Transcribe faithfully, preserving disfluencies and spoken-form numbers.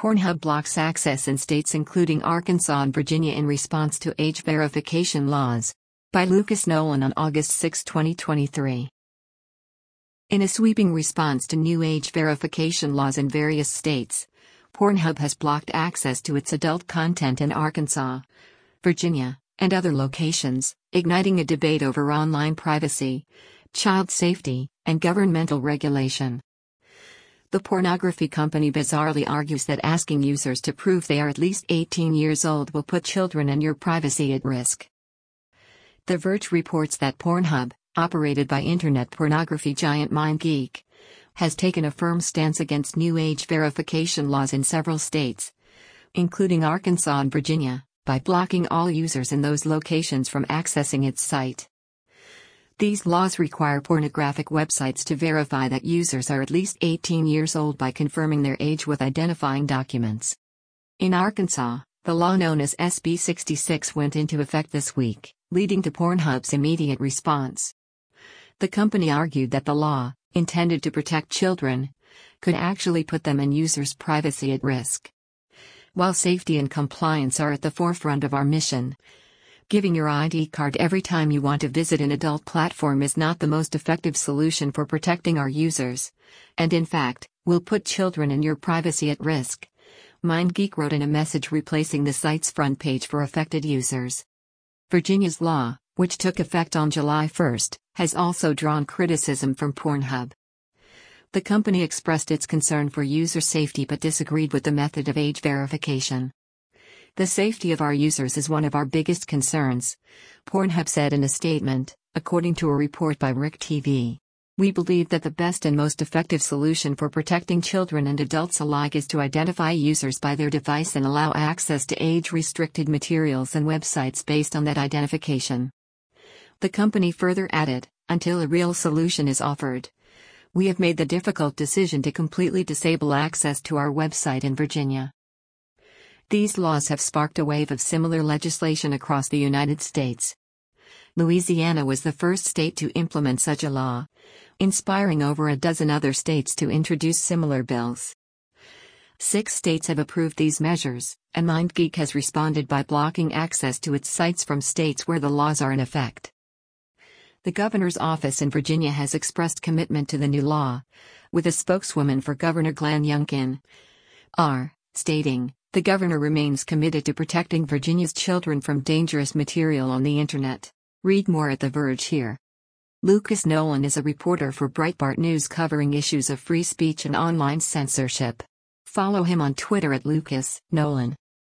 Pornhub blocks access in states including Arkansas and Virginia in response to age verification laws. By Lucas Nolan on August sixth, twenty twenty-three. In a sweeping response to new age verification laws in various states, Pornhub has blocked access to its adult content in Arkansas, Virginia, and other locations, igniting a debate over online privacy, child safety, and governmental regulation. The pornography company bizarrely argues that asking users to prove they are at least eighteen years old will put children and your privacy at risk. The Verge reports that Pornhub, operated by internet pornography giant MindGeek, has taken a firm stance against new age verification laws in several states, including Arkansas and Virginia, by blocking all users in those locations from accessing its site. These laws require pornographic websites to verify that users are at least eighteen years old by confirming their age with identifying documents. In Arkansas, the law known as S B sixty-six went into effect this week, leading to Pornhub's immediate response. The company argued that the law, intended to protect children, could actually put them and users' privacy at risk. While safety and compliance are at the forefront of our mission, giving your I D card every time you want to visit an adult platform is not the most effective solution for protecting our users, and in fact, will put children and your privacy at risk, MindGeek wrote in a message replacing the site's front page for affected users. Virginia's law, which took effect on July first, has also drawn criticism from Pornhub. The company expressed its concern for user safety but disagreed with the method of age verification. The safety of our users is one of our biggest concerns, Pornhub said in a statement, according to a report by Rick T V. We believe that the best and most effective solution for protecting children and adults alike is to identify users by their device and allow access to age-restricted materials and websites based on that identification. The company further added, until a real solution is offered, we have made the difficult decision to completely disable access to our website in Virginia. These laws have sparked a wave of similar legislation across the United States. Louisiana was the first state to implement such a law, inspiring over a dozen other states to introduce similar bills. Six states have approved these measures, and MindGeek has responded by blocking access to its sites from states where the laws are in effect. The governor's office in Virginia has expressed commitment to the new law, with a spokeswoman for Governor Glenn Youngkin, R., stating, "The governor remains committed to protecting Virginia's children from dangerous material on the internet." Read more at The Verge here. Lucas Nolan is a reporter for Breitbart News covering issues of free speech and online censorship. Follow him on Twitter at Lucas Nolan.